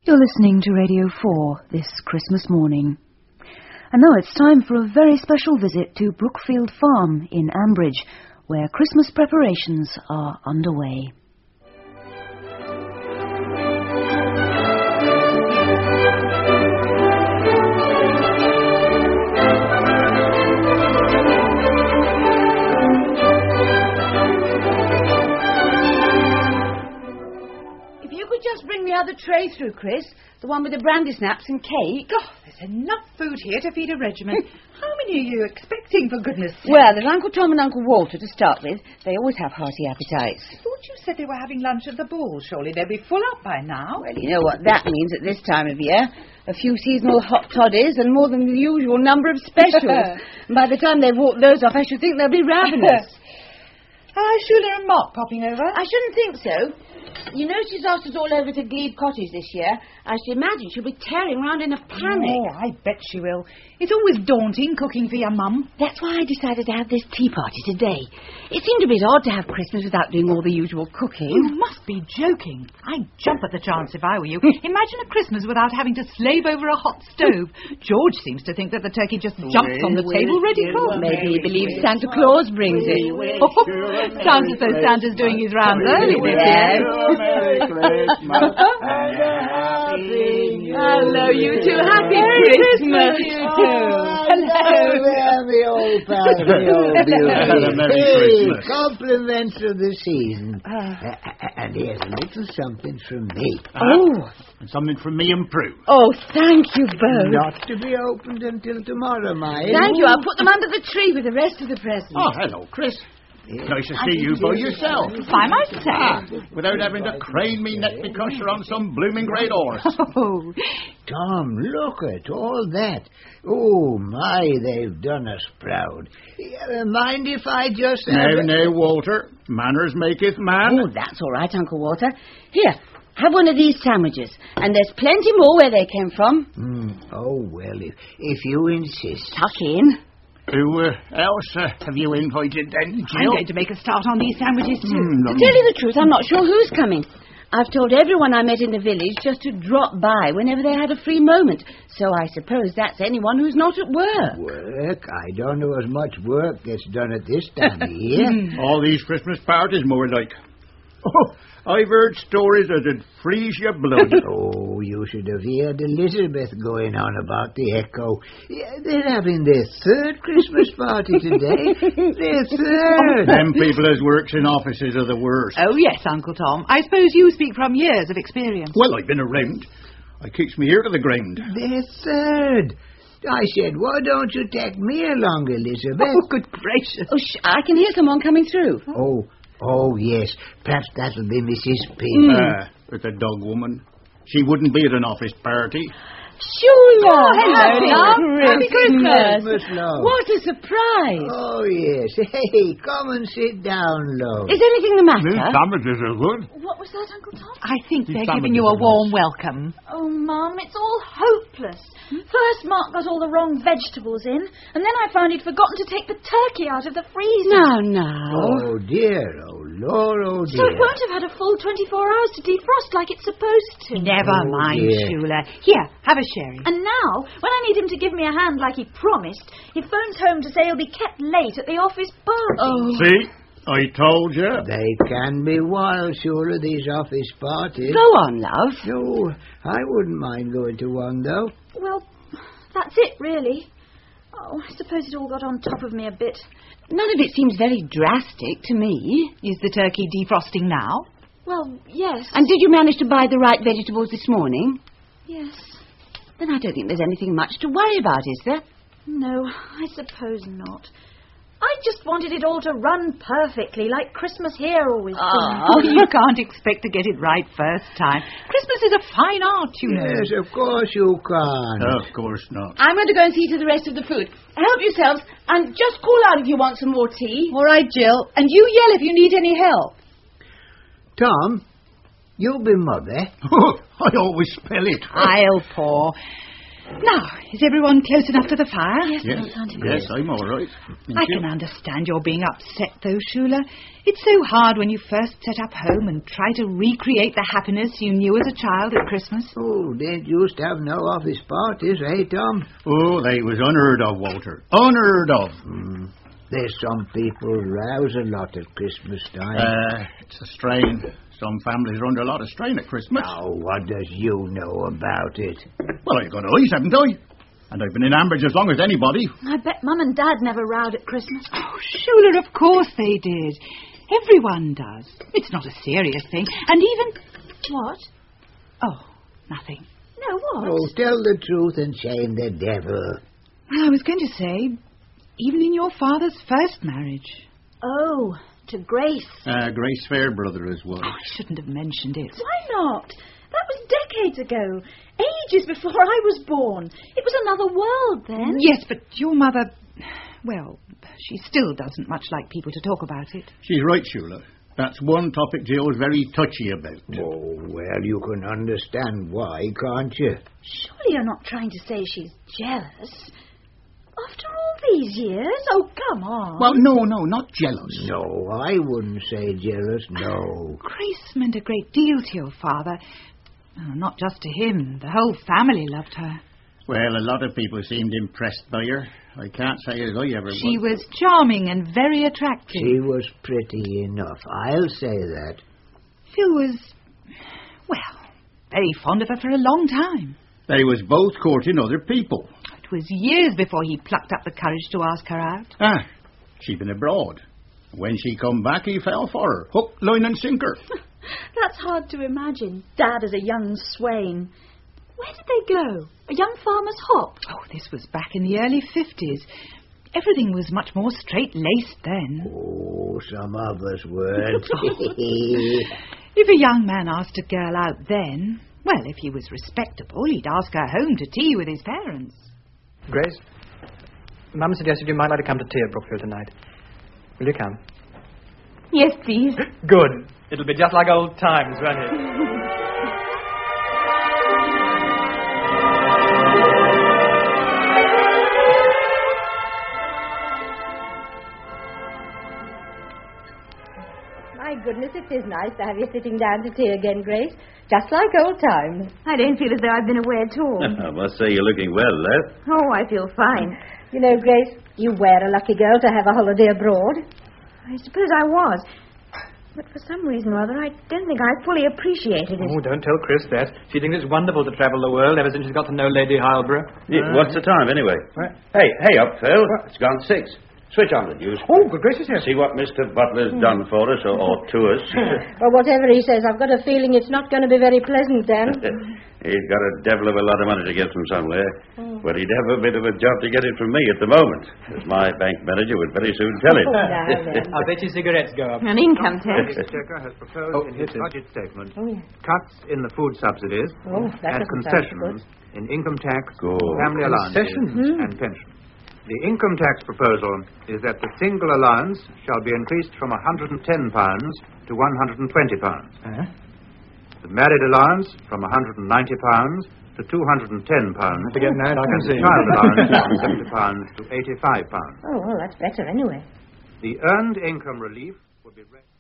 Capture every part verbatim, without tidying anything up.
You're listening to Radio four this Christmas morning. And now it's time for a very special visit to Brookfield Farm in Ambridge, where Christmas preparations are underway. The other tray through, Chris. The one with the brandy snaps and cake. Oh, there's enough food here to feed a regiment. How many are you expecting, for goodness sake? Well, there's Uncle Tom and Uncle Walter to start with. They always have hearty appetites. I thought you said they were having lunch at the ball. Surely they'll be full up by now. Well, you know what that means at this time of year. A few seasonal hot toddies and more than the usual number of specials. And by the time they've walked those off, I should think they'll be ravenous. Ah, Shula and Mark popping over? I shouldn't think so. You know she's asked us all over to Glebe Cottage this year. I should imagine she'll be tearing round in a panic. Oh, I bet she will. It's always daunting cooking for your mum. That's why I decided to have this tea party today. It seemed a bit odd to have Christmas without doing all the usual cooking. You must be joking. I'd jump at the chance if I were you. Imagine a Christmas without having to slave over a hot stove. George seems to think that the turkey just jumps on the table ready cooked. Maybe he believes Santa Claus brings it. Oh, sounds as though Santa's doing his rounds early this year. Merry Christmas and a Happy New Year. Hello, you two. Happy Christmas, you two. Hello, the old pal, the old beauty. Merry Hey, Christmas. compliments of the season. Uh, and here's a little something from me. Oh. And something from me and Prue. Oh, thank you both. Not to be opened until tomorrow, mind. Thank you. I'll put them under the tree with the rest of the presents. Oh, hello, Chris. Nice to see you by yourself. By myself. Ah, without having to crane me neck because you're on some blooming great horse. Oh, Tom, look at all that. Oh, my, they've done us proud. Uh, mind if I just... No, have- no, Walter. Manners maketh man. Oh, that's all right, Uncle Walter. Here, have one of these sandwiches. And there's plenty more where they came from. Mm, oh, well, if, if you insist. Tuck in. Who uh, else uh, have you invited then, I'm Jill? going to make a start on these sandwiches too. Mm, To tell you the truth, I'm not sure who's coming. I've told everyone I met in the village just to drop by whenever they had a free moment. So I suppose that's anyone who's not at work. Work? I don't know as much work gets done at this time of year. All these Christmas parties more like... Oh, I've heard stories that'd freeze your blood. Oh, you should have heard Elizabeth going on about the Echo. Yeah, they're having their third Christmas party today. Their third. Them people as works in offices are the worst. Oh, yes, Uncle Tom. I suppose you speak from years of experience. Well, I've been around. I keeps me here to the ground. Their third. I said, why don't you take me along, Elizabeth? Oh, good gracious. Oh, sh- I can hear someone coming through. Oh, oh, yes. Perhaps that'll be Missus Pym. Ah, with the dog woman. She wouldn't be at an office party. Shula! Oh, hello, love. Happy Christmas! Christmas, love. What a surprise! Oh, yes. Hey, come and sit down, love. Is anything the matter? These sandwiches are good. What was that, Uncle Tom? I think These they're giving you a sandwiches are warm welcome. Oh, Mum, it's all hopeless. First Mark got all the wrong vegetables in, and then I found he'd forgotten to take the turkey out of the freezer. No, no. Oh, dear. Oh, Lord, oh, dear. So it won't have had a full twenty-four hours to defrost like it's supposed to. Never Oh, mind, dear. Shula. Here, have a sherry. And now, when I need him to give me a hand like he promised, he phones home to say he'll be kept late at the office party. Oh. See? I told you. They can be wild, sure, these office parties. Go on, love. No, I wouldn't mind going to one, though. Well, that's it, really. Oh, I suppose it all got on top of me a bit. None of it seems very drastic to me. Is the turkey defrosting now? Well, yes. And did you manage to buy the right vegetables this morning? Yes. Then I don't think there's anything much to worry about, is there? No, I suppose not. I just wanted it all to run perfectly, like Christmas here always does. Oh, you can't expect to get it right first time. Christmas is a fine art, you know. Yes, of course you can. Of course not. I'm going to go and see to the rest of the food. Help yourselves, and just call out if you want some more tea. All right, Jill. And you yell if you need any help. Tom, you'll be mother. I always spell it. I'll pour. Now, is everyone close enough to the fire? Yes, Yes, Aunt Auntie. yes, I'm all right. Thank I you. can understand you're being upset, though, Shula. It's so hard when you first set up home and try to recreate the happiness you knew as a child at Christmas. Oh, they used to have no office parties, eh, Tom? Oh, they was unheard of, Walter. Unheard of. Mm. There's some people rouse a lot at Christmas time. Uh, it's a strain. Some families are under a lot of strain at Christmas. Now, what does you know about it? Well, I've got eyes, haven't I? And I've been in Ambridge as long as anybody. I bet Mum and Dad never rowed at Christmas. Oh, Shula, of course they did. Everyone does. It's not a serious thing. And even... What? Oh, nothing. No, what? Oh, tell the truth and shame the devil. Well, I was going to say, even in your father's first marriage. Oh, to Grace. Uh, Grace Fairbrother as well. Oh, I shouldn't have mentioned it. Why not? That was decades ago. Ages before I was born. It was another world then. Yes, but your mother... Well, she still doesn't much like people to talk about it. She's right, Shula. That's one topic Jill's very touchy about. Oh, well, you can understand why, can't you? Surely you're not trying to say she's jealous. After all these years? Oh, come on. Well, no, no, not jealous. No, I wouldn't say jealous, no. Grace meant a great deal to your father. Oh, not just to him. The whole family loved her. Well, a lot of people seemed impressed by her. I can't say as I ever She was charming and very attractive. She was pretty enough, I'll say that. Phil was, well, very fond of her for a long time. They was both courting other people. It was years before he plucked up the courage to ask her out. Ah, she'd been abroad. When she come back, he fell for her. Hook, line and sinker. That's hard to imagine. Dad as a young swain. Where did they go? A young farmer's hop? Oh, this was back in the early fifties. Everything was much more straight-laced then. Oh, some of us weren't. If a young man asked a girl out then, well, if he was respectable, he'd ask her home to tea with his parents. Grace, Mum suggested you might like to come to tea at Brookfield tonight. Will you come? Yes, please. Good. It'll be just like old times, won't it? My goodness, it is nice to have you sitting down to tea again, Grace. Just like old times. I don't feel as though I've been away at all. I must say you're looking well, lad. Oh, I feel fine. You know, Grace, you were a lucky girl to have a holiday abroad. I suppose I was. But for some reason or other, I don't think I fully appreciated it. Oh, don't tell Chris that. She thinks it's wonderful to travel the world ever since she's got to know Lady Heilborough. Yeah, what's the time, anyway? What? Hey, hey up, Phil. It's gone six. Switch on the news. Oh, good gracious, yes. See what Mister Butler's done for us, or, or to us. Well, whatever he says, I've got a feeling it's not going to be very pleasant, Dan. He's got a devil of a lot of money to get from somewhere. But he'd have a bit of a job to get it from me at the moment, as my bank manager would very soon tell him. Now then. I'll bet your cigarettes go up. An income tax. Mister Checker has proposed Oh, in his it is. budget statement Oh, yeah. cuts in the food subsidies Oh, that and doesn't sound concessions good. in income tax, Good. family allowances, Concessions? and pension. The income tax proposal is that the single allowance shall be increased from one hundred ten pounds to one hundred twenty pounds. Huh? The married allowance from one hundred ninety pounds to two hundred ten pounds. To get married, I can And see. the child allowance from seventy pounds to eighty-five pounds. Oh, well, that's better anyway. The earned income relief will be... Re-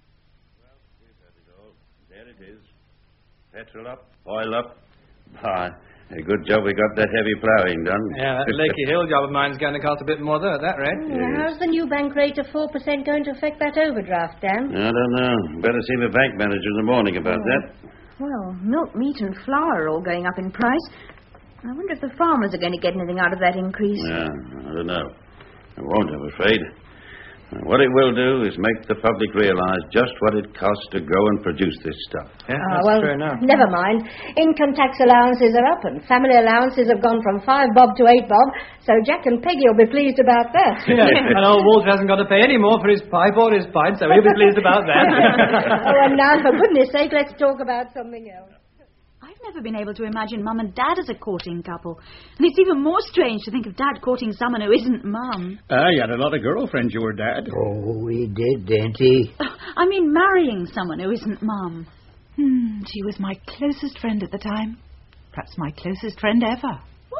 There it is. Petrol up, oil up. Ah, a good job we got that heavy ploughing done. Yeah, that Lakey Hill job of mine's going to cost a bit more, though, at that rate. Oh, how's the new bank rate of four percent going to affect that overdraft, Dan? I don't know. Better see the bank manager in the morning about that. Well, milk, meat and flour are all going up in price. I wonder if the farmers are going to get anything out of that increase. Yeah, I don't know. I won't, I'm afraid. What it will do is make the public realize just what it costs to grow and produce this stuff. Yeah, Ah, that's well, true enough. never mind. Income tax allowances are up and family allowances have gone from five bob to eight bob, so Jack and Peggy will be pleased about that. Yeah, and old Walter hasn't got to pay any more for his pipe or his pint, so he'll be pleased about that. Oh, and now, for goodness sake, let's talk about something else. I've never been able to imagine Mum and Dad as a courting couple. And it's even more strange to think of Dad courting someone who isn't Mum. Ah, he had a lot of girlfriends, your dad. Oh, he did, didn't he? I mean marrying someone who isn't Mum. Hmm, she was my closest friend at the time. Perhaps my closest friend ever. What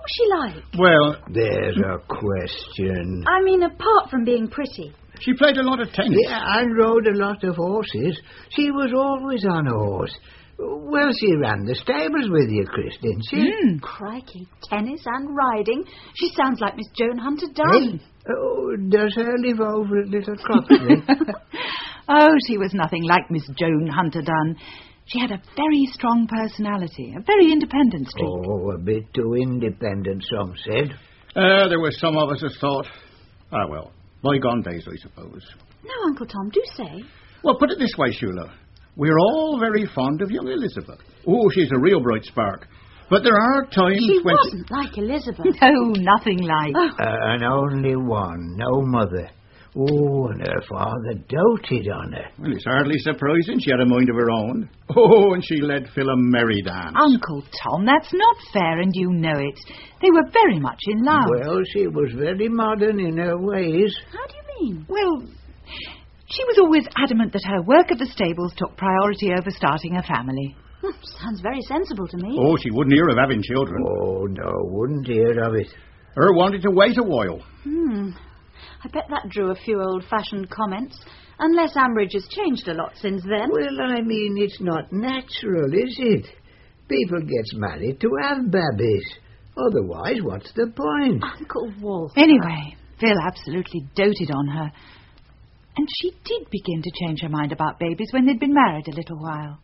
What was she like? Well, There's a question. I mean, apart from being pretty. she played a lot of tennis. Yeah, and rode a lot of horses. She was always on a horse. Well, she ran the stables with you, Chris, didn't she? Mm. Crikey, tennis and riding. She sounds like Miss Joan Hunter Dunn. Hey, oh, does her live over at Little Croxley? Oh, she was nothing like Miss Joan Hunter Dunn. She had a very strong personality, a very independent streak. Oh, a bit too independent, some said. Uh, there were some of us that thought, ah, well, bygone days, I suppose. No, Uncle Tom, do say. Well, put it this way, Shula. We're all very fond of young Elizabeth. Oh, she's a real bright spark. But there are times She when... wasn't like Elizabeth. No, nothing like. Oh. Uh, and only one, no mother. Oh, and her father doted on her. Well, it's hardly surprising she had a mind of her own. Oh, and she led Phil a merry dance. Uncle Tom, that's not fair, and you know it. They were very much in love. Well, she was very modern in her ways. How do you mean? Well, she was always adamant that her work at the stables took priority over starting a family. Hmm, sounds very sensible to me. Oh, she wouldn't hear of having children. Oh, no, wouldn't hear of it. Her wanted to wait a while. Hmm. I bet that drew a few old-fashioned comments. Unless Ambridge has changed a lot since then. Well, I mean, it's not natural, is it? People gets married to have babies. Otherwise, what's the point? Uncle Walter. Anyway, Phil absolutely doted on her. And she did begin to change her mind about babies when they'd been married a little while.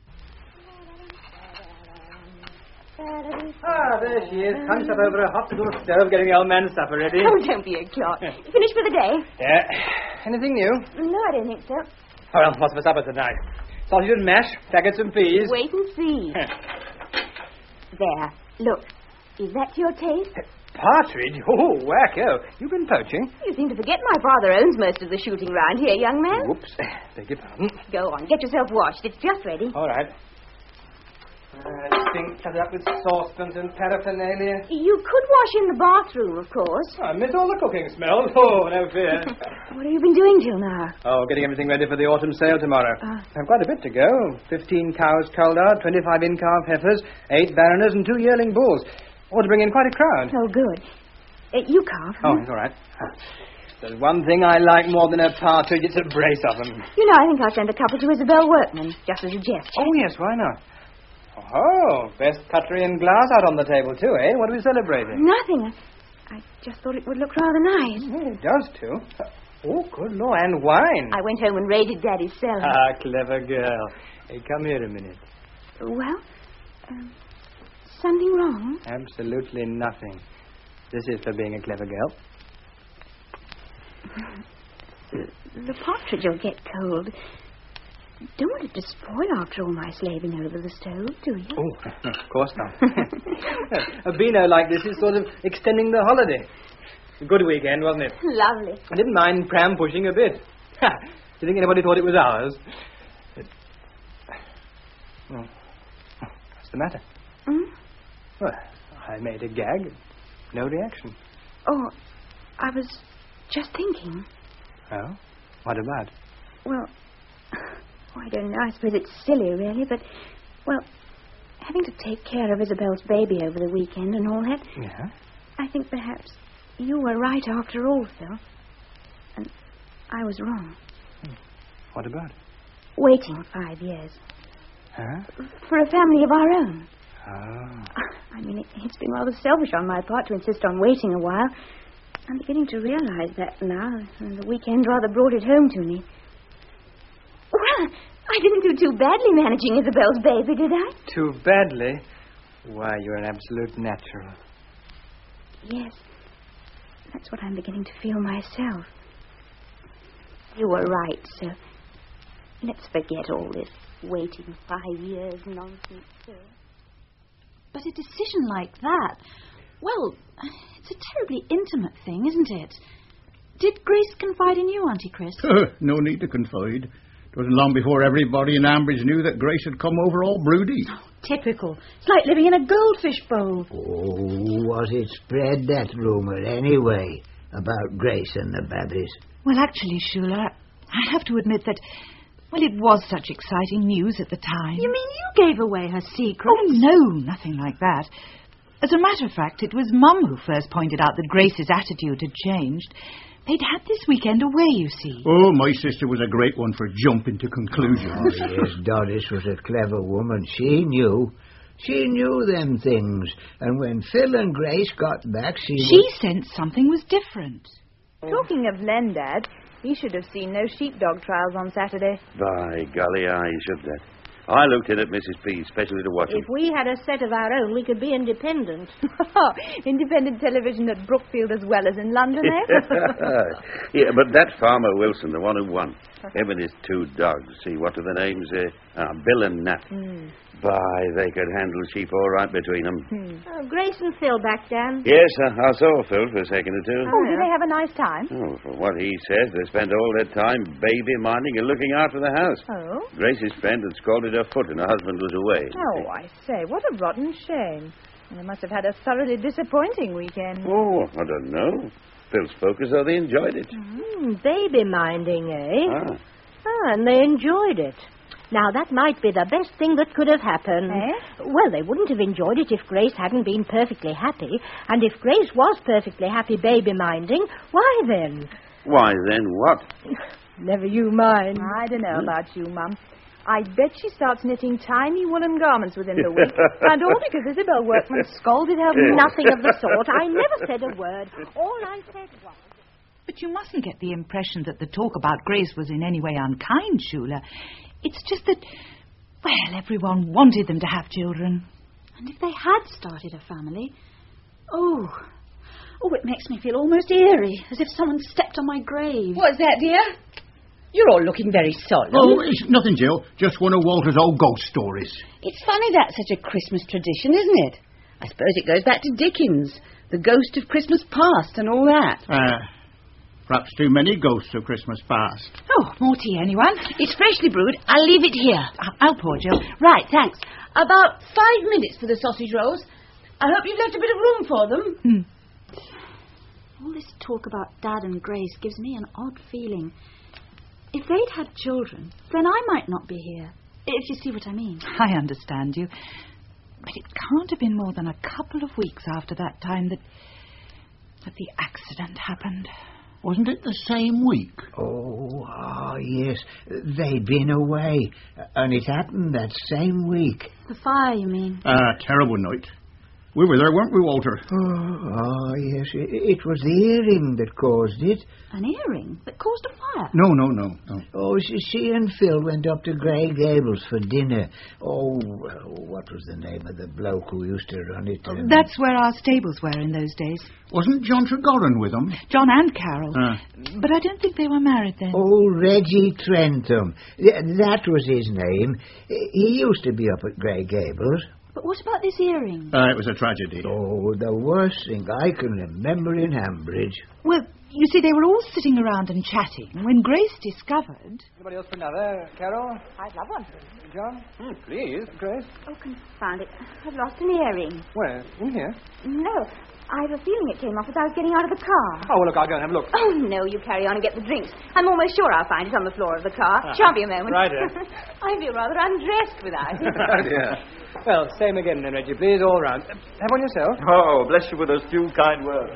Ah, there she is. Hunched up over a hot little stove getting the old man's supper ready. Oh, don't be a clot. Finished for the day? Yeah. Anything new? No, I don't think so. Oh, well, what's for supper tonight? Sausage and mash, faggots and peas. Wait and see. There. Look. Is that to your taste? Partridge? Oh, wacko. You've been poaching? You seem to forget my father owns most of the shooting round here, young man. Whoops. Beg your pardon. Go on, get yourself washed. It's just ready. All right. Uh, sink covered up with saucepans and paraphernalia. You could wash in the bathroom, of course. Oh, I miss all the cooking smells. Oh, no fear. What have you been doing till now? Oh, getting everything ready for the autumn sale tomorrow. Uh. I've quite a bit to go. Fifteen cows culled out, twenty-five in-calf heifers, eight baroners, and two yearling bulls. Ought to bring in quite a crowd. Oh, good. Uh, you calf. Oh, it's all right. There's one thing I like more than a partridge. It's a brace of them. You know, I think I'll send a couple to Isabel Workman, just as a gesture. Oh, yes, why not? Oh, best cutlery and glass out on the table, too, eh? What are we celebrating? Nothing. I just thought it would look rather nice. Oh, it does, too. Oh, good Lord, and wine. I went home and raided Daddy's cellar. Ah, clever girl. Hey, come here a minute. Well, um, something wrong? Absolutely nothing. This is for being a clever girl. The, the partridge will get cold. Don't want it to spoil after all my slaving over the stove, do you? Oh, of course not. A beano like this is sort of extending the holiday. A good weekend, wasn't it? Lovely. I didn't mind pram pushing a bit. Ha! Do you think anybody thought it was ours? But... Oh. What's the matter? Hmm? Well, I made a gag. No reaction. Oh, I was just thinking. Oh? What about? Well... Oh, I don't know. I suppose it's silly, really, but, well, having to take care of Isabel's baby over the weekend and all that... Yeah? I think perhaps you were right after all, Phil. And I was wrong. Hmm. What about? Waiting five years. Huh? For a family of our own. Oh. I mean, it, it's been rather selfish on my part to insist on waiting a while. I'm beginning to realize that now, and the weekend rather brought it home to me. Well, I didn't do too badly managing Isabel's baby, did I? Too badly? Why, you're an absolute natural. Yes. That's what I'm beginning to feel myself. You were right, sir. Let's forget all this waiting five years nonsense, sir. But a decision like that, well, it's a terribly intimate thing, isn't it? Did Grace confide in you, Auntie Chris? No need to confide. It wasn't long before everybody in Ambridge knew that Grace had come over all broody. Oh, typical. It's like living in a goldfish bowl. Oh, was it spread, that rumour, anyway, about Grace and the babbies? Well, actually, Shula, I have to admit that, well, it was such exciting news at the time. You mean you gave away her secret? Oh, no, nothing like that. As a matter of fact, it was Mum who first pointed out that Grace's attitude had changed. They'd had this weekend away, you see. Oh, my sister was a great one for jumping to conclusions. Oh, yes, Doris was a clever woman. She knew. She knew them things. And when Phil and Grace got back, she... She was... sensed something was different. Talking of Len, Dad, he should have seen those sheepdog trials on Saturday. By golly, I should that. I looked in at Missus P, especially to watch If them. we had a set of our own, we could be independent. Independent television at Brookfield as well as in London, eh? Yeah, but that Farmer Wilson, the one who won, him and his two dogs, see, what are the names? Uh, uh, Bill and Nat. Mm. By, they could handle sheep all right between them. Hmm. Oh, Grace and Phil back, Dan. Yes, uh, I saw Phil for a second or two. Oh, did they have a nice time? Oh, from what he says, they spent all their time baby minding and looking after the house. Oh? Grace's friend had scalded her foot and her husband was away. Oh, I say, what a rotten shame. They must have had a thoroughly disappointing weekend. Oh, I don't know. Phil spoke as though they enjoyed it. Mm, baby minding, eh? Ah. Ah, and they enjoyed it. Now, that might be the best thing that could have happened. Eh? Well, they wouldn't have enjoyed it if Grace hadn't been perfectly happy. And if Grace was perfectly happy baby-minding, why then? Why then what? Never you mind. I don't know about you, Mum. I bet she starts knitting tiny woolen garments within the week. And all because Isabel Workman scolded her. Nothing of the sort. I never said a word. All I said was... But you mustn't get the impression that the talk about Grace was in any way unkind, Shula. It's just that, well, everyone wanted them to have children. And if they had started a family... Oh, oh, it makes me feel almost eerie, as if someone stepped on my grave. What's that, dear? You're all looking very solemn. Oh, it's nothing, Jill. Just one of Walter's old ghost stories. It's funny that's such a Christmas tradition, isn't it? I suppose it goes back to Dickens, the ghost of Christmas past and all that. Uh, perhaps too many ghosts of Christmas past. Oh, more tea, anyone? It's freshly brewed. I'll leave it here. I'll pour, Jill. Right, thanks. About five minutes for the sausage rolls. I hope you've left a bit of room for them. Hmm. All this talk about Dad and Grace gives me an odd feeling. If they'd had children, then I might not be here, if you see what I mean. I understand you. But it can't have been more than a couple of weeks after that time that, that the accident happened. Wasn't it the same week? Oh, ah, yes. They'd been away. And it happened that same week. The fire, you mean? Ah, uh, terrible night. We were there, weren't we, Walter? Oh, oh yes. It, it was the earring that caused it. An earring that caused a fire? No, no, no, no. Oh, she, she and Phil went up to Grey Gables for dinner. Oh, what was the name of the bloke who used to run it? Um... That's where our stables were in those days. Wasn't John Tregoran with them? John and Carol. Uh. But I don't think they were married then. Oh, Reggie Trentham. That was his name. He used to be up at Grey Gables. But what about this earring? Uh, it was a tragedy. Oh, the worst thing I can remember in Hambridge. Well, you see, they were all sitting around and chatting when Grace discovered... Anybody else for another, Carol? I'd love one. John? Hmm, please, Grace. Oh, confound it. I've lost an earring. Where? In here? No. I have a feeling it came off as I was getting out of the car. Oh, well, look, I'll go and have a look. Oh, no, you carry on and get the drinks. I'm almost sure I'll find it on the floor of the car. Ah, Shan't be a moment. right, I feel rather undressed without it. Oh, dear. Well, same again then, Reggie, please, all round. Uh, have one yourself. Oh, bless you with those few kind words.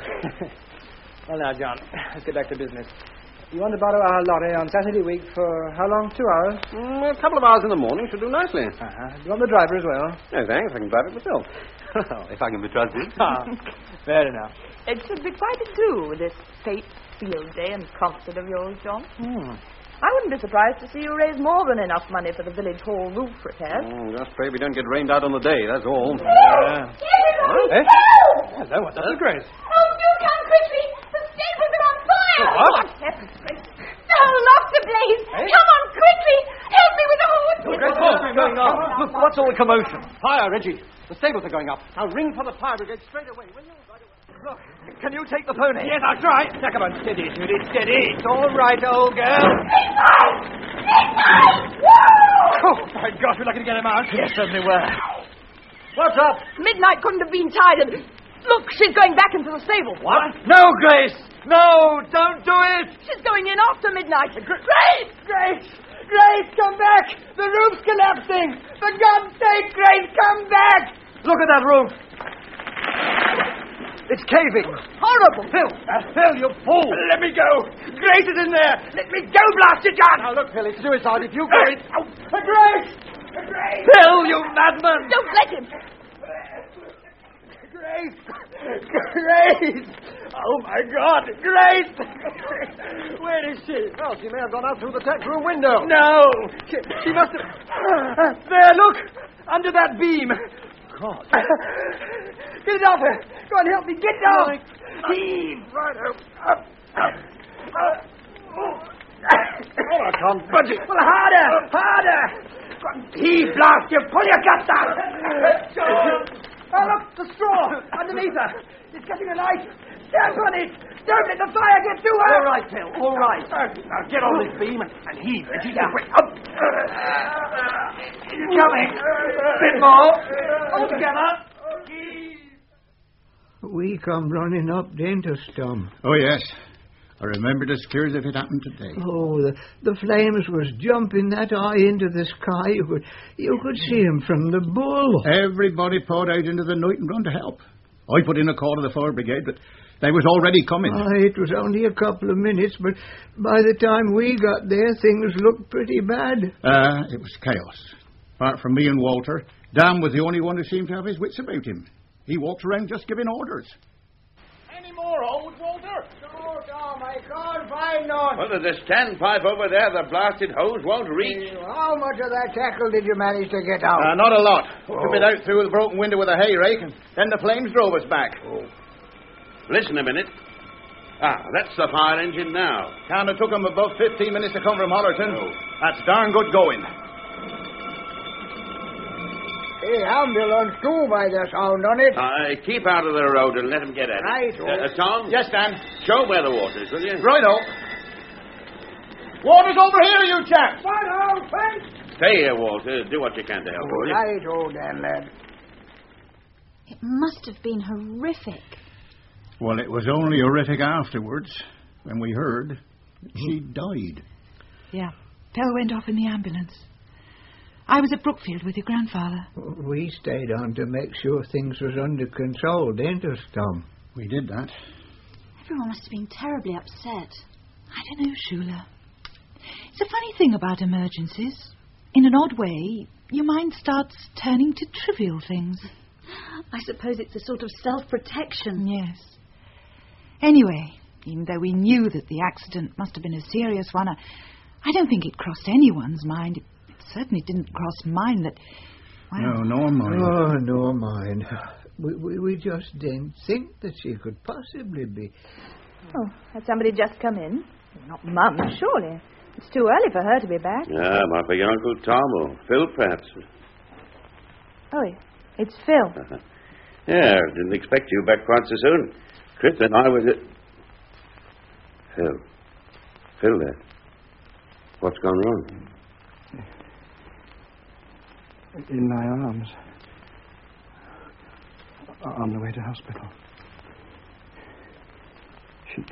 Well, now, John, let's get back to business. You want to borrow our lorry on Saturday week for how long? Two hours? Mm, a couple of hours in the morning should do nicely. Uh-huh. Do you want the driver as well? No, thanks. I can drive it myself. If I can be trusted. Ah, fair enough. It should be quite a do, this fate field day and concert of yours, John. Hmm. I wouldn't be surprised to see you raise more than enough money for the village hall roof repairs. Oh, just pray we don't get rained out on the day, that's all. Uh, Everybody, eh? Hello, what's up, Grace? Oh, do come quickly! The stables are on fire! What? Heaven's grace. The whole loft's ablaze! Eh? Come on, quickly! Help me with the hose! Grace, what's going on? Look, what's all the commotion? Fire, Reggie. The stables are going up. Now ring for the fire brigade straight away, will you? Right away. Look, can you take the pony? Yes, I'll try. Now, come on, steady, Judy, steady. It's all right, old girl. Midnight! Midnight! Whoa! Oh, my gosh, we're lucky to get him out. Yes, certainly were. What's up? Midnight couldn't have been tired. Look, she's going back into the stable. What? No, Grace! No, don't do it! She's going in after Midnight. Grace! Grace! Grace, come back! The roof's collapsing! For God's sake, Grace, come back! Look at that roof! It's caving. Horrible. Phil. Uh, Phil, you fool. Let me go. Grace is in there. Let me go, blast you, John. Now, look, Phil, it's suicide. If you go in... Oh, Grace! Grace! Phil, you madman. Don't let him. Grace! Grace! Oh, my God! Grace! Where is she? Well, she may have gone out through the tech room window. No! She, she must have... There, look! Under that beam. God. Get it off her! Go on, help me! Get it off! Heave! Right out. Up, up. Uh, oh. Oh, I can't budge it. Well, harder! Harder! Go on, heave, blast you! Pull your guts out! Oh, look! The straw! Underneath her! It's getting a light! Step on it! Don't let the fire get to her! All right, Phil, all right. Now get on this beam and heave. Reggie. Yeah. Wait, up! He's coming! A bit more! All together! We come running up, didn't us, Tom? Oh, yes. I remembered as clear as if it happened today. Oh, the, the flames was jumping that high into the sky. You could, you could see 'em from the bull. Everybody poured out into the night and run to help. I put in a call to the fire brigade, but they was already coming. Oh, it was only a couple of minutes, but by the time we got there, things looked pretty bad. Uh, it was chaos. Apart from me and Walter, Dan was the only one who seemed to have his wits about him. He walked around just giving orders. Any more hose, Walter? No, Tom, I can't find none. Well, there's a standpipe over there. The blasted hose won't reach. How much of that tackle did you manage to get out? Uh, not a lot. Oh. Took it out through the broken window with a hay rake, and then the flames drove us back. Oh. Listen a minute. Ah, that's the fire engine now. Can't have took them above fifteen minutes to come from Hollerton. Oh. That's darn good going. Hey, ambulance too, by the sound on it. Uh, keep out of the road and let them get at it. Right, Uh, uh, Tom? Yes, Dan. Show where the water is, will you? Righto. Water's over here, you chaps. Right, thanks. Stay here, Walter. Do what you can to help, will you? Right, old Dan, lad. It must have been horrific. Well, it was only horrific afterwards, when we heard that she died. Yeah. Pell went off in the ambulance. I was at Brookfield with your grandfather. We stayed on to make sure things was under control, didn't us, Tom? We did that. Everyone must have been terribly upset. I don't know, Shula. It's a funny thing about emergencies. In an odd way, your mind starts turning to trivial things. I suppose it's a sort of self-protection. Yes. Anyway, even though we knew that the accident must have been a serious one, I, I don't think it crossed anyone's mind. It, it certainly didn't cross mine that... Well, no, nor mine. Oh, nor mine. We, we, we just didn't think that she could possibly be... Oh, had somebody just come in? Not Mum, surely. It's too early for her to be back. Yeah, might be your Uncle Tom or Phil, perhaps. Oh, it's Phil. Yeah, didn't expect you back quite so soon. Chris and I was at... Phil. Phil there. What's gone wrong? In my arms. On the way to hospital. She...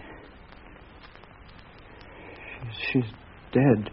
She's, she's dead.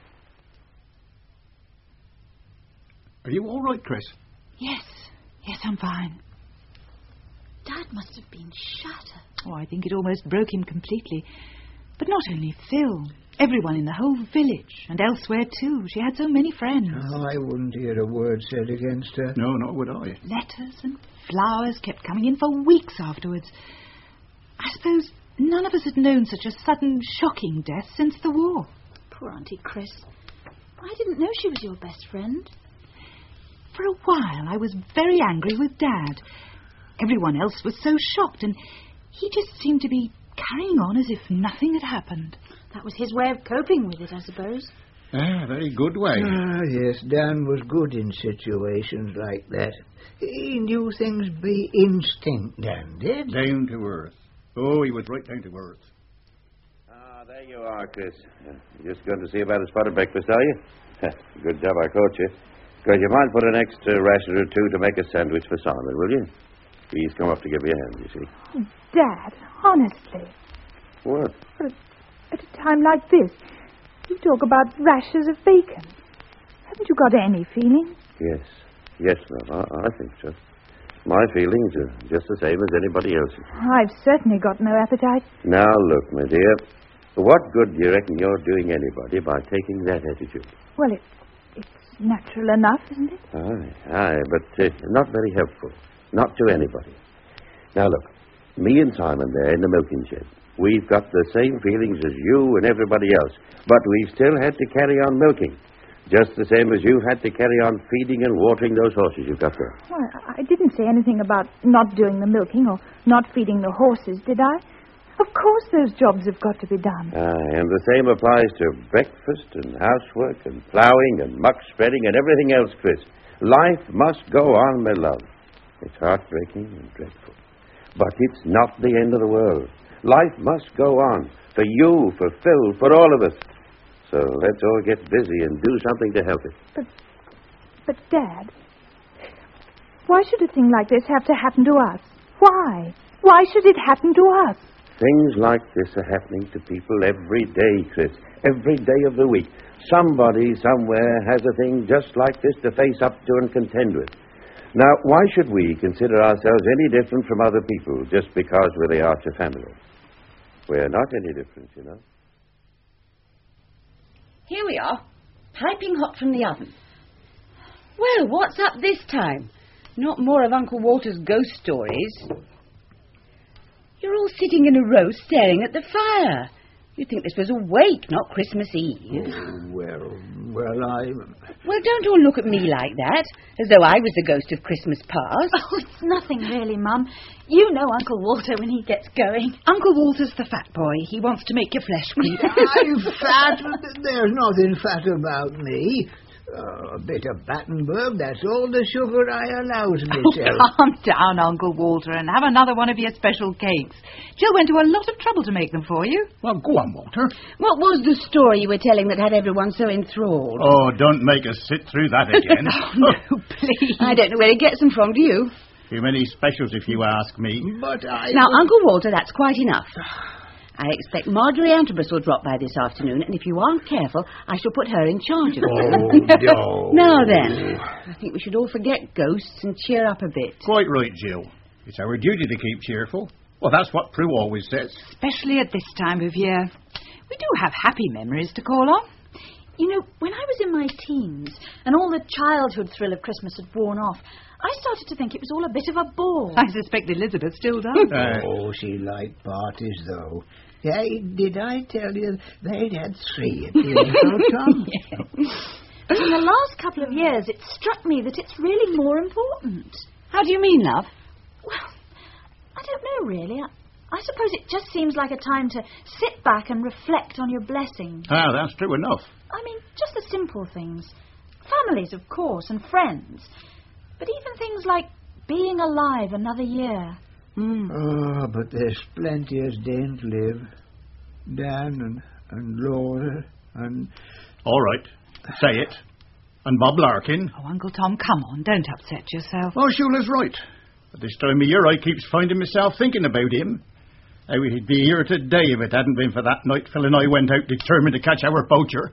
Are you all right, Chris? Yes. Yes, I'm fine. Dad must have been shattered. Oh, I think it almost broke him completely. But not only Phil. Everyone in the whole village, and elsewhere too. She had so many friends. Oh, I wouldn't hear a word said against her. No, nor would I. Letters and flowers kept coming in for weeks afterwards. I suppose none of us had known such a sudden, shocking death since the war. Poor Auntie Chris. I didn't know she was your best friend. For a while, I was very angry with Dad. Everyone else was so shocked, and he just seemed to be carrying on as if nothing had happened. That was his way of coping with it, I suppose. Ah, very good way. Ah, yes, Dan was good in situations like that. He knew things be instinct, Dan did. Down to earth. Oh, he was right down to earth. Ah, there you are, Chris. You're just going to see about a spotted breakfast, are you? Good job I caught you. Because you might put an extra ration or two to make a sandwich for Solomon, will you? He's come up to give you a hand, you see. Dad, honestly. What? At, at a time like this, you talk about rashers of bacon. Haven't you got any feeling? Yes. Yes, love, I, I think so. My feelings are just the same as anybody else's. I've certainly got no appetite. Now, look, my dear. What good do you reckon you're doing anybody by taking that attitude? Well, it, it's natural enough, isn't it? Aye, aye, but uh, not very helpful. Not to anybody. Now, look. Me and Simon there in the milking shed. We've got the same feelings as you and everybody else. But we've still had to carry on milking. Just the same as you've had to carry on feeding and watering those horses you've got there. Well, I didn't say anything about not doing the milking or not feeding the horses, did I? Of course those jobs have got to be done. Aye, and the same applies to breakfast and housework and ploughing and muck spreading and everything else, Chris. Life must go on, my love. It's heartbreaking and dreadful. But it's not the end of the world. Life must go on. For you, for Phil, for all of us. So let's all get busy and do something to help it. But, but, Dad, why should a thing like this have to happen to us? Why? Why should it happen to us? Things like this are happening to people every day, Chris. Every day of the week. Somebody somewhere has a thing just like this to face up to and contend with. Now, why should we consider ourselves any different from other people just because we're the Archer family? We're not any different, you know. Here we are, piping hot from the oven. Well, what's up this time? Not more of Uncle Walter's ghost stories. You're all sitting in a row staring at the fire. You'd think this was a wake, not Christmas Eve. Oh, well, well, I... Well, don't all look at me like that, as though I was the ghost of Christmas past. Oh, it's nothing really, Mum. You know Uncle Walter when he gets going. Uncle Walter's the fat boy. He wants to make your flesh creep. I'm fat. There's nothing fat about me. Uh, a bit of Battenberg, that's all the sugar I allows myself. Oh, calm down, Uncle Walter, and have another one of your special cakes. Jill went to a lot of trouble to make them for you. Well, go on, Walter. What was the story you were telling that had everyone so enthralled? Oh, don't make us sit through that again. Oh, no, please. I don't know where he gets them from, do you? Too many specials, if you ask me. But I... Now, Uncle Walter, that's quite enough. I expect Marjorie Antrobus will drop by this afternoon, and if you aren't careful, I shall put her in charge of it. Oh, no. Now then, I think we should all forget ghosts and cheer up a bit. Quite right, Jill. It's our duty to keep cheerful. Well, that's what Prue always says. Especially at this time of year. We do have happy memories to call on. You know, when I was in my teens and all the childhood thrill of Christmas had worn off, I started to think it was all a bit of a bore. I suspect Elizabeth still does. Uh, oh, she liked parties, though. Yeah, did I tell you they'd had three at the Uncle Tom? Yes. But in the last couple of years, it struck me that it's really more important. How do you mean, love? Well, I don't know, really. I, I suppose it just seems like a time to sit back and reflect on your blessings. Ah, that's true enough. I mean, just the simple things. Families, of course, and friends. But even things like being alive another year. Mm. Oh, but there's plenty as daren't live. Dan and, and Laura and... All right, say it. And Bob Larkin. Oh, Uncle Tom, come on, don't upset yourself. Oh, Shula's right. At this time of year, I keeps finding myself thinking about him. How he'd be here today if it hadn't been for that night Phil and I went out determined to catch our poacher.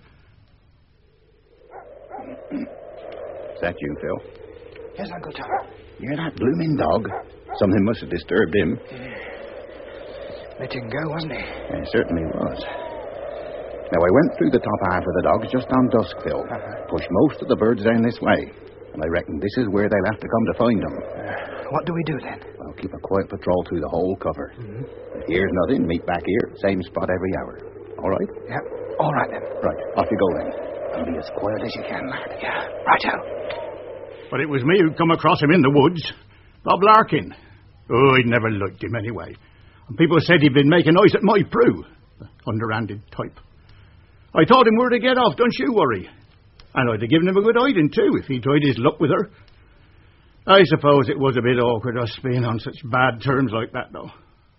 Is that you, Phil? Yes, Uncle Tom. You're that blooming dog. Something must have disturbed him. Let him go, wasn't he? It certainly was. Now, I went through the top half of the dogs just on dusk, Phil. Uh-huh. Pushed most of the birds down this way. And I reckon this is where they'll have to come to find them. Uh, what do we do then? Well, keep a quiet patrol through the whole cover. Mm-hmm. If here's nothing, meet back here, same spot every hour. All right? Yeah. All right, then. Right. Off you go, then. And be as quiet as you can, lad. Yeah. Righto. But it was me who come across him in the woods. Bob Larkin. Oh, I'd never liked him anyway. And people said he'd been making eyes at my Prue. The underhanded type. I told him where to get off, don't you worry. And I'd have given him a good hiding, too, if he tried his luck with her. I suppose it was a bit awkward, us being on such bad terms like that, though.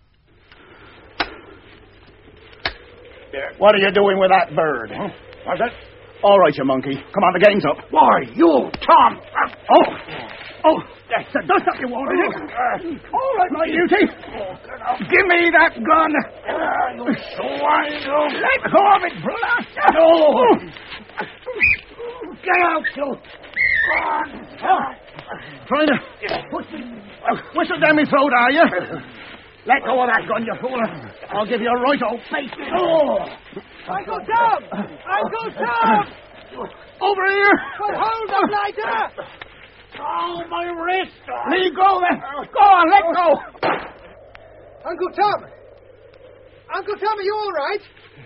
What are you doing with that bird? Huh? What's that? All right, you monkey. Come on, the game's up. Why, you, Tom! Oh! Oh, that's the dust up you wanted, it. All right, my beauty. Give me that gun. Uh, you swine, you... Let go of it, brother. No. Get out, you... Trying to uh, whistle down my throat, are you? Let go of that gun, you fool. I'll give you a right old face. Oh! Uncle Tom! Uncle Tom! Over here! But hold the lighter! Oh, my wrist! Let go, then. Go on, let go. Uncle Tom! Uncle Tom, are you all right?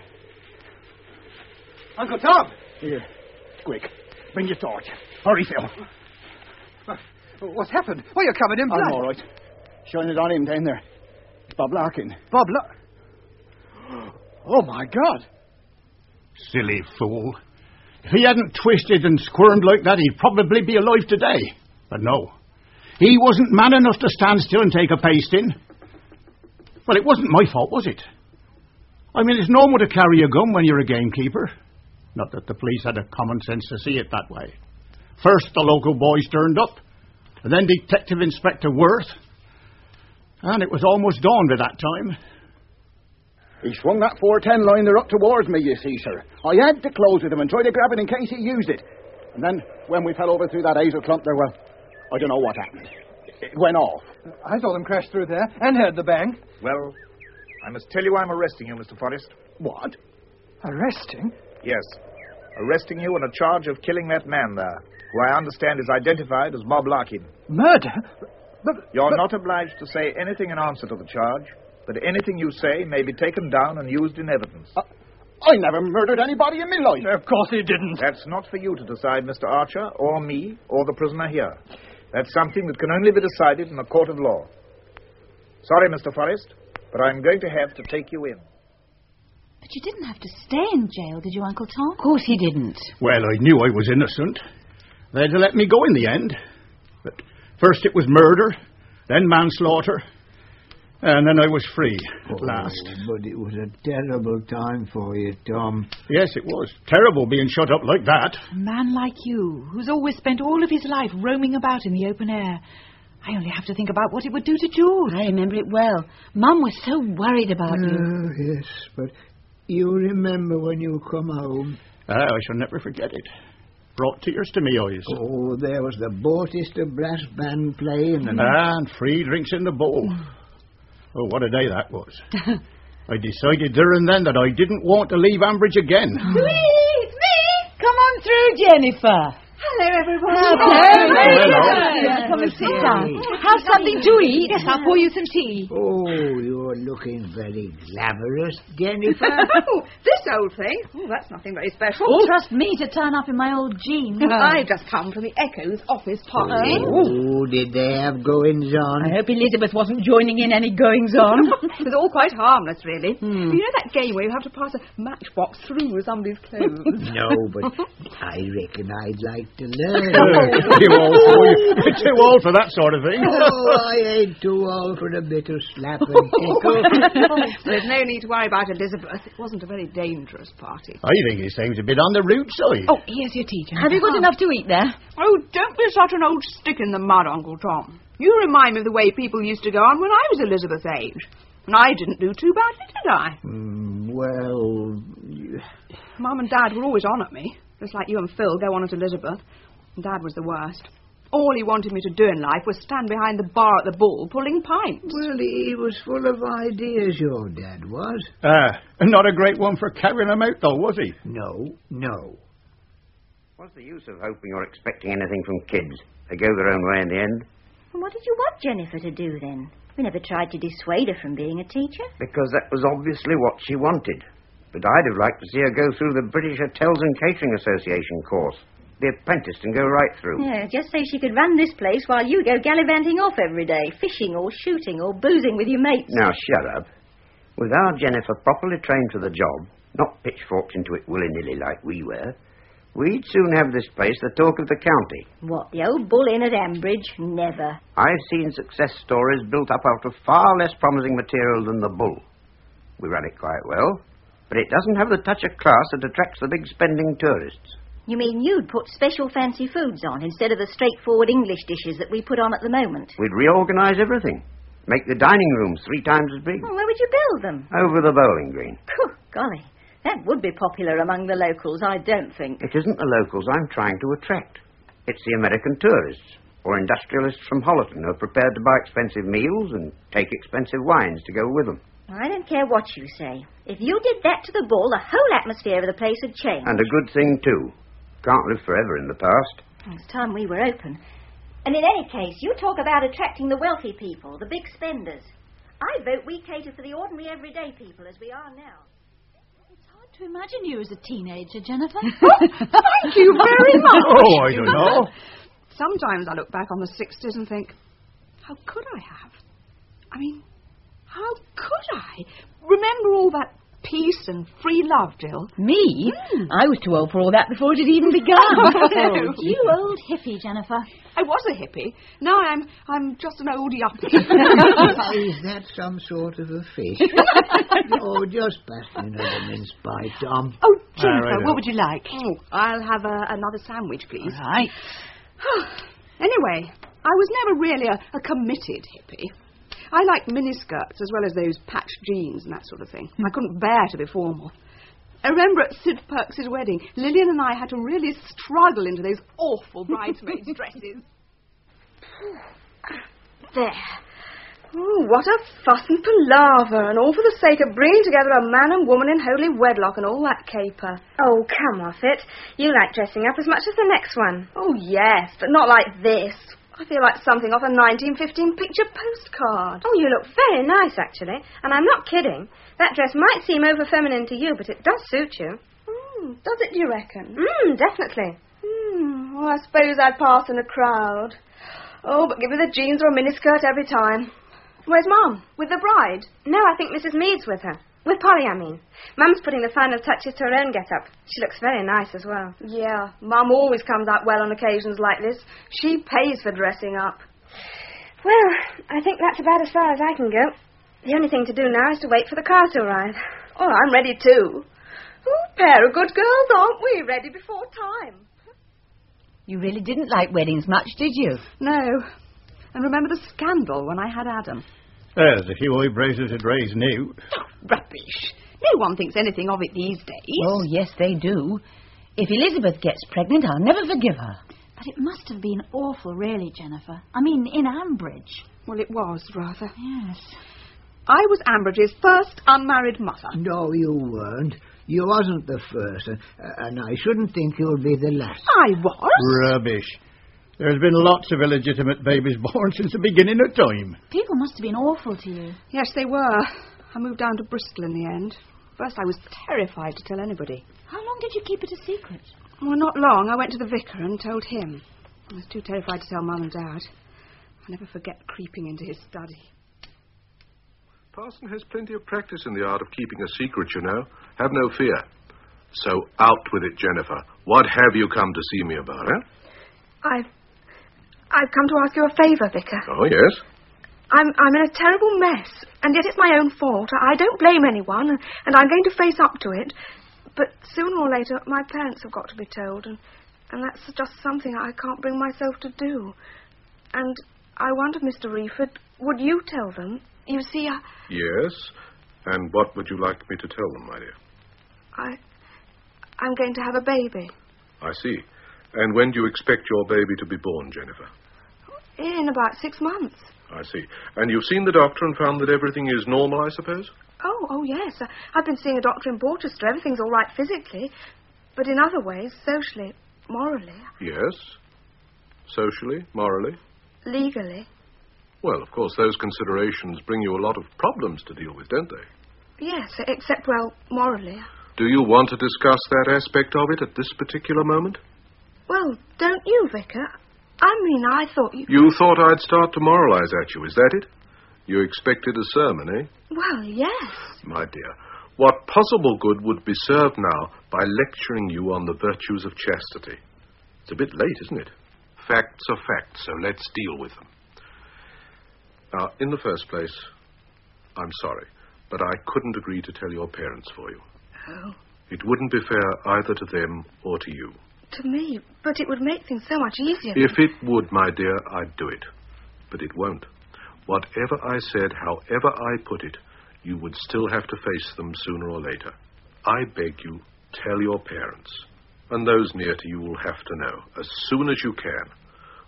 Uncle Tom! Here, quick. Bring your torch. Hurry, Phil. Uh, what's happened? Why, you're covered in blood. I'm all right. Shine it on him down there. It's Bob Larkin. Bob Larkin? Oh, my God. Silly fool. If he hadn't twisted and squirmed like that, he'd probably be alive today. But no. He wasn't man enough to stand still and take a pasting. Well, it wasn't my fault, was it? I mean, it's normal to carry a gun when you're a gamekeeper. Not that the police had the common sense to see it that way. First, the local boys turned up, and then Detective Inspector Worth. And it was almost dawn by that time. He swung that four ten liner up towards me, you see, sir. I had to close with him and try to grab it in case he used it. And then, when we fell over through that hazel clump there, well, I don't know what happened. It went off. I saw them crash through there and heard the bang. Well, I must tell you I'm arresting you, Mister Forrest. What? Arresting? Yes. Arresting you on a charge of killing that man there, who I understand is identified as Bob Larkin. Murder? But, You're but... not obliged to say anything in answer to the charge, but anything you say may be taken down and used in evidence. Uh, I never murdered anybody in my life. Of course he didn't. That's not for you to decide, Mister Archer, or me, or the prisoner here. That's something that can only be decided in a court of law. Sorry, Mister Forrest, but I'm going to have to take you in. But you didn't have to stay in jail, did you, Uncle Tom? Of course he didn't. Well, I knew I was innocent. They had to let me go in the end. But first it was murder, then manslaughter, and then I was free at oh, last. But it was a terrible time for you, Tom. Yes, it was. Terrible being shut up like that. A man like you, who's always spent all of his life roaming about in the open air. I only have to think about what it would do to George. I remember it well. Mum was so worried about oh, you. Oh, yes, but you remember when you come home? Ah, I shall never forget it. Brought tears to me eyes. Oh, there was the Bautista brass band playing. And, and free drinks in the bowl. Oh, what a day that was. I decided there and then that I didn't want to leave Ambridge again. Sweet, me! Come on through, Jennifer. Hello, everyone. Hello. Come and sit down. Have something to eat. Yes, I'll pour you some tea. Oh, you're looking very glamorous, Jennifer. Oh, this old thing? Oh, that's nothing very special. Oh, trust me to turn up in my old jeans. I've just come from the Echo's office party. Oh, did they have goings-on? I hope Elizabeth wasn't joining in any goings-on. It was all quite harmless, really. Hmm. You know that game where you have to pass a matchbox through somebody's clothes? No, but I reckon I'd like to learn. you old fool. You're too old for that sort of thing. Oh, I ain't too old for a bit of slap and tickle. There's no need to worry about Elizabeth. It wasn't a very dangerous party. I think he seems a bit on the rude side. Oh, here's your tea, Jennifer. Have you got enough to eat there? Oh, don't be such an old stick in the mud, Uncle Tom. You remind me of the way people used to go on when I was Elizabeth's age. And I didn't do too badly, did I? Mm, well... Mum and Dad were always on at me. Just like you and Phil go on at Elizabeth. And Dad was the worst. All he wanted me to do in life was stand behind the bar at the Bull pulling pints. Well, he was full of ideas, your dad was. Ah, and not a great one for carrying them out, though, was he? No, no. What's the use of hoping or expecting anything from kids? They go their own way in the end. And what did you want Jennifer to do, then? We never tried to dissuade her from being a teacher. Because that was obviously what she wanted. But I'd have liked to see her go through the British Hotels and Catering Association course. Be apprenticed and go right through. Yeah, just so she could run this place while you go gallivanting off every day, fishing or shooting or boozing with your mates. Now, shut up. With our Jennifer properly trained for the job, not pitchforked into it willy-nilly like we were, we'd soon have this place the talk of the county. What, the old Bull Inn at Ambridge? Never. I've seen success stories built up out of far less promising material than the Bull. We run it quite well, but it doesn't have the touch of class that attracts the big spending tourists. You mean you'd put special fancy foods on instead of the straightforward English dishes that we put on at the moment? We'd reorganise everything. Make the dining rooms three times as big. Well, where would you build them? Over the bowling green. Phew, golly, that would be popular among the locals, I don't think. It isn't the locals I'm trying to attract. It's the American tourists. or industrialists from Hollerton who are prepared to buy expensive meals and take expensive wines to go with them. I don't care what you say. If you did that to the ball, the whole atmosphere of the place would change. And a good thing, too. Can't live forever in the past. It's time we were open. And in any case, you talk about attracting the wealthy people, the big spenders. I vote we cater for the ordinary, everyday people as we are now. It's hard to imagine you as a teenager, Jennifer. Thank you very much. Oh, I don't know. Sometimes I look back on the sixties and think, how could I have? I mean, how could I remember all that peace and free love, Jill? Me? Mm. I was too old for all that before it had even begun. Oh, you old hippie, Jennifer. I was a hippie. Now I'm I'm just an old yuppie. Is that some sort of a fish? Oh, just pass me another mince pie, Tom. Oh, Jennifer, Ah, right, what would you like? Oh, I'll have a, another sandwich, please. All right. Anyway, I was never really a, a committed hippie. I liked miniskirts as well as those patched jeans and that sort of thing. I couldn't bear to be formal. I remember at Sid Perks's wedding, Lillian and I had to really struggle into those awful bridesmaids' dresses. There. Ooh, what a fuss and palaver, and all for the sake of bringing together a man and woman in holy wedlock and all that caper. Oh, come off it. You like dressing up as much as the next one. Oh, yes, but not like this. I feel like something off a nineteen fifteen picture postcard. Oh, you look very nice, actually. And I'm not kidding. That dress might seem over-feminine to you, but it does suit you. Mm, does it, do you reckon? Mm, definitely. Mm, well, I suppose I'd pass in a crowd. Oh, but give me the jeans or a miniskirt every time. Where's Mum? With the bride? No, I think Missus Mead's with her. With Polly, I mean. Mum's putting the final touches to her own get-up. She looks very nice as well. Yeah, Mum always comes out well on occasions like this. She pays for dressing up. Well, I think that's about as far as I can go. The only thing to do now is to wait for the car to arrive. Oh, I'm ready too. Oh, pair of good girls, aren't we? Ready before time. You really didn't like weddings much, did you? No. And remember the scandal when I had Adam? Well, there's a few eyebrows had raised new. Oh, rubbish. No one thinks anything of it these days. Oh, yes, they do. If Elizabeth gets pregnant, I'll never forgive her. But it must have been awful, really, Jennifer. I mean, in Ambridge. Well, it was, rather. Yes. I was Ambridge's first unmarried mother. No, you weren't. You wasn't the first, and, and I shouldn't think you'll be the last. I was? Rubbish. There's been lots of illegitimate babies born since the beginning of time. People must have been awful to you. Yes, they were. I moved down to Bristol in the end. First, I was terrified to tell anybody. How long did you keep it a secret? Well, not long. I went to the vicar and told him. I was too terrified to tell Mum and Dad. I'll never forget creeping into his study. Parson has plenty of practice in the art of keeping a secret, you know. Have no fear. So, out with it, Jennifer. What have you come to see me about, eh? I've... I've come to ask you a favour, Vicar. Oh, yes? I'm I'm in a terrible mess, and yet it's my own fault. I don't blame anyone, and, and I'm going to face up to it. But sooner or later, my parents have got to be told, and, and that's just something I can't bring myself to do. And I wonder, Mister Reeford, would you tell them? You see, I... Yes? And what would you like me to tell them, my dear? I... I'm going to have a baby. I see. And when do you expect your baby to be born, Jennifer? In about six months. I see. And you've seen the doctor and found that everything is normal, I suppose? Oh, oh, yes. Uh, I've been seeing a doctor in Borchester. Everything's all right physically, but in other ways, socially, morally. Yes. Socially, morally? Legally. Well, of course, those considerations bring you a lot of problems to deal with, don't they? Yes, except, well, morally. Do you want to discuss that aspect of it at this particular moment? Well, don't you, Vicar? I mean, I thought you... You thought I'd start to moralize at you, is that it? You expected a sermon, eh? Well, yes. My dear, what possible good would be served now by lecturing you on the virtues of chastity? It's a bit late, isn't it? Facts are facts, so let's deal with them. Now, in the first place, I'm sorry, but I couldn't agree to tell your parents for you. Oh. It wouldn't be fair either to them or to you. To me, but it would make things so much easier. If it would, my dear, I'd do it. But it won't. Whatever I said, however I put it, you would still have to face them sooner or later. I beg you, tell your parents, and those near to you will have to know, as soon as you can,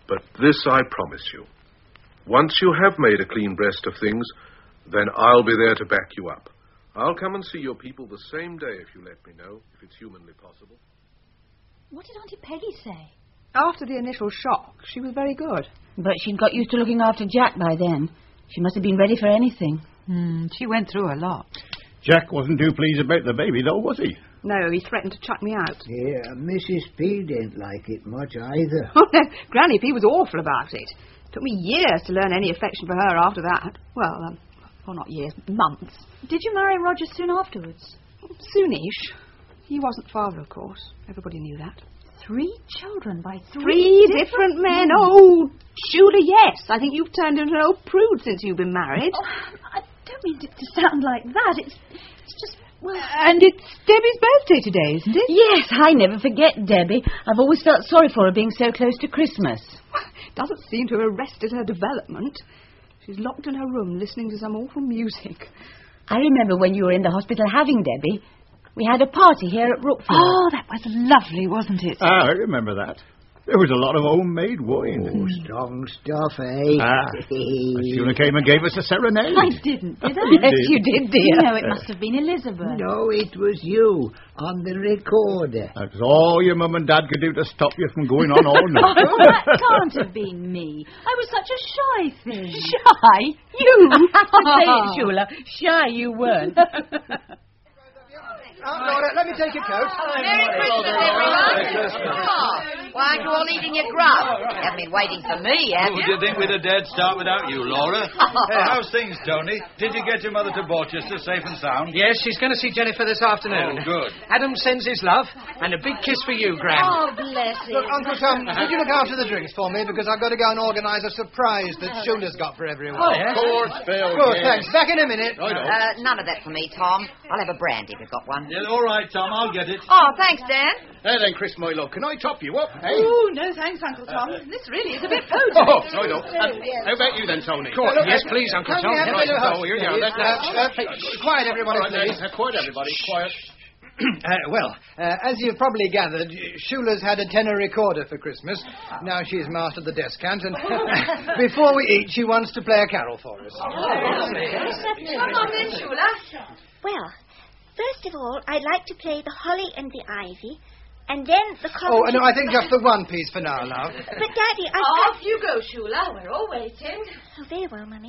But this I promise you. Once you have made a clean breast of things, then I'll be there to back you up. I'll come and see your people the same day if you let me know, if it's humanly possible. What did Auntie Peggy say? After the initial shock, she was very good. But she'd got used to looking after Jack by then. She must have been ready for anything. Hmm, she went through a lot. Jack wasn't too pleased about the baby, though, was he? No, he threatened to chuck me out. Yeah, Missus P didn't like it much either. Oh, no, Granny P was awful about it. Took me years to learn any affection for her after that. Well, um, well, not years, months. Did you marry Roger soon afterwards? Soonish. He wasn't father, of course. Everybody knew that. Three children by three, three different, different men. Oh, Shula, yes. I think you've turned into an old prude since you've been married. Oh, I don't mean to, to sound like that. It's, it's just, well... And it's Debbie's birthday today, isn't it? Yes, I never forget Debbie. I've always felt sorry for her being so close to Christmas. Doesn't seem to have arrested her development. She's locked in her room listening to some awful music. I remember when you were in the hospital having Debbie. We had a party here at Brookfield. Oh, that was lovely, wasn't it? Ah, I remember that. There was a lot of homemade wine. Oh, strong stuff, eh? Ah, Shula came and gave us a serenade. I didn't, did I? Yes, you did, dear. No, it must have been Elizabeth. No, it was you, on the recorder. That's all your mum and dad could do to stop you from going on all night. Oh, that can't have been me. I was such a shy thing. Shy? You? Say it, Shula. Shy you weren't. Oh, Laura, let me take your coat. Merry Christmas, everyone. Oh, why aren't you all eating your grub? You haven't been waiting for me, have Oh, you? do you think we'd have dared start without you, Laura? Hey, how's things, Tony? Did you get your mother to Borchester safe and sound? Yes, she's going to see Jennifer this afternoon. Oh, good. Adam sends his love, and a big kiss for you, Gran. Oh, bless him. Look, Uncle Tom, could you look after the drinks for me? Because I've got to go and organise a surprise that Shula's got for everyone. Oh, yes? Of course, Phil. Good, yes. thanks. Back in a minute. I don't. Uh, none of that for me, Tom. I'll have a brandy if you've got one. Yeah, all right, Tom, I'll get it. Oh, thanks, Dan. There then, Chris, my love, can I top you up, eh? Oh, no thanks, Uncle Tom. This really is a bit potent. Oh, I don't. Uh, how about you then, Tony? Cool. Yes, please, Uncle Can Tom. we have a Right. little Oh, here you are. Let- Uh, uh, quiet, everybody, All right, please. then. Uh, quiet, everybody. Quiet. Uh, well, uh, as you've probably gathered, Shula's had a tenor recorder for Christmas. Now she's mastered the descant, and before we eat, she wants to play a carol for us. Come on then, Shula. Well, first of all, I'd like to play the Holly and the Ivy, and then the... Oh, no, I think just the one piece for now, love. But, Daddy, I... Off you go, Shula. We're all waiting. Oh, very well, Mummy.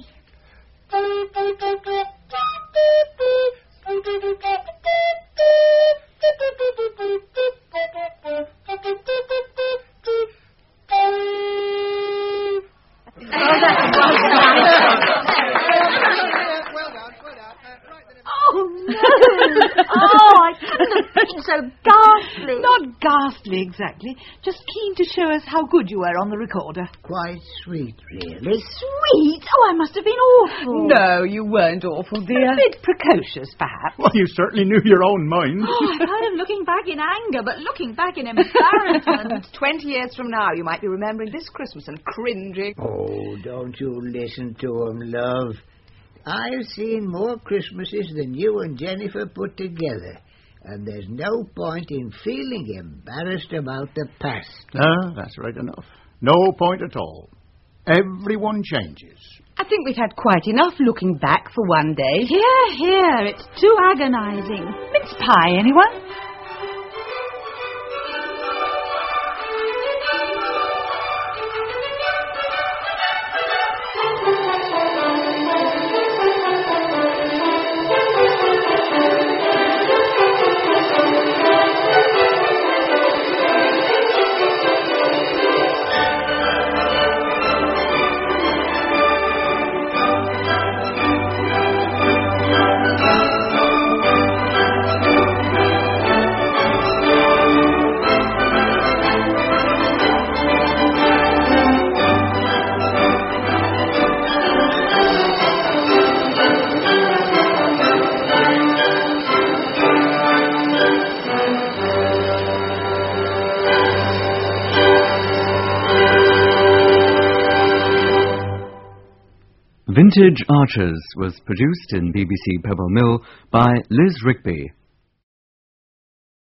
Oh, no. Oh, I couldn't have been so ghastly. Not ghastly, exactly. Just keen to show us how good you were on the recorder. Quite sweet, really. Sweet? Oh, I must have been awful. No, you weren't awful, dear. A bit precocious, perhaps. Well, you certainly knew your own mind. Oh, I kind of looking back in anger, but looking back in embarrassment. Twenty years from now, you might be remembering this Christmas and cringing. Oh, don't you listen to him, love. I've seen more Christmases than you and Jennifer put together, and there's no point in feeling embarrassed about the past. Ah, that's right enough. No point at all. Everyone changes. I think we've had quite enough looking back for one day. Here, here, it's too agonizing. Mince pie, anyone? Vintage Archers was produced in B B C Pebble Mill by Liz Rigby.